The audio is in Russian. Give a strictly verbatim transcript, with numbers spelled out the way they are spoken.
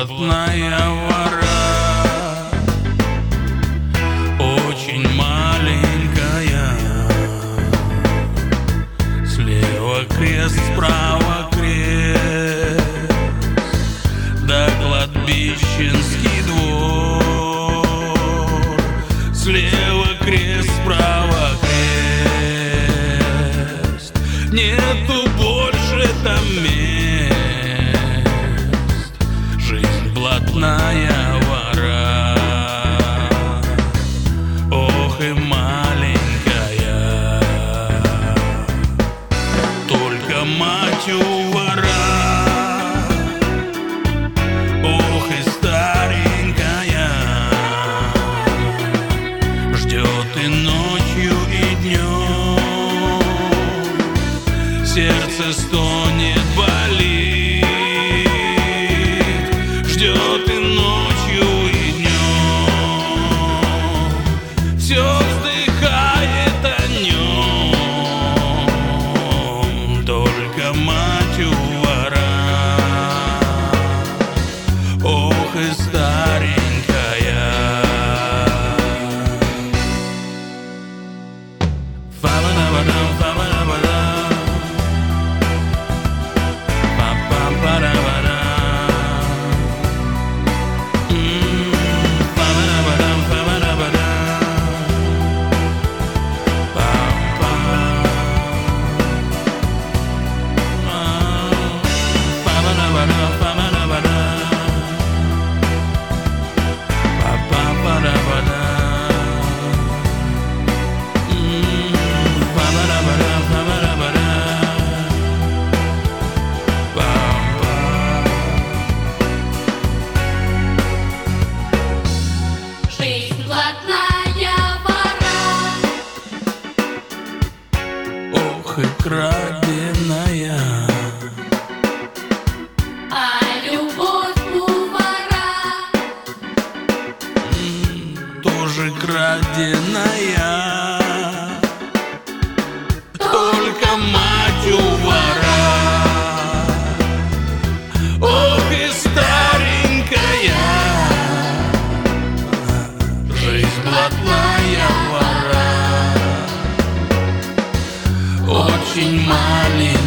блатная вора, очень маленькая. Слева крест, справа крест, да кладбищенский двор. Слева крест, справа крест, нету больше там мест. Жизнь блатная вора, ох и маленькая. Только мать у вора, ох и старенькая. Ждет и ночью, и днем, сердце стонет, болит. Ждет и ночью, и днем, все вздыхает о нем. Только мать у вора, ох и старенькая. Фа-ба-да-ба-дам, фа-ба-да-ба-дам, па-па-па-да-ба-дам. М, фа-ба-да-ба-дам, фа-ба-да-ба-дам, па-па. А, фа-ба-да-ба-дам, фа-ба-да-ба-дам, па-па-па-да-ба-дам. Жизнь блатная вора, Ох и краденая, а любовь у вора тоже краденая. Только мать у вора, ох и старенькая. Жизнь блатная вора, очень маленькая.